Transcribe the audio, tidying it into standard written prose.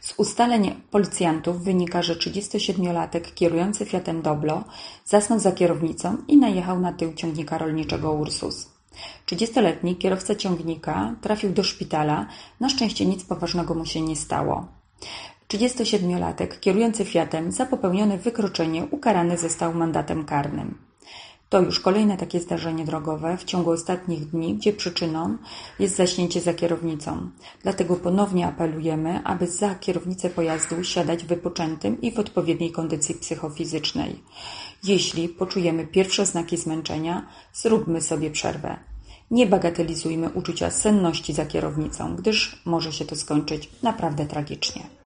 Z ustaleń policjantów wynika, że 37-latek kierujący Fiatem Doblo zasnął za kierownicą i najechał na tył ciągnika rolniczego Ursus. 30-letni kierowca ciągnika trafił do szpitala, na szczęście nic poważnego mu się nie stało. 37-latek kierujący Fiatem za popełnione wykroczenie ukarany został mandatem karnym. To już kolejne takie zdarzenie drogowe w ciągu ostatnich dni, gdzie przyczyną jest zaśnięcie za kierownicą. Dlatego ponownie apelujemy, aby za kierownicę pojazdu siadać wypoczętym i w odpowiedniej kondycji psychofizycznej. Jeśli poczujemy pierwsze znaki zmęczenia, zróbmy sobie przerwę. Nie bagatelizujmy uczucia senności za kierownicą, gdyż może się to skończyć naprawdę tragicznie.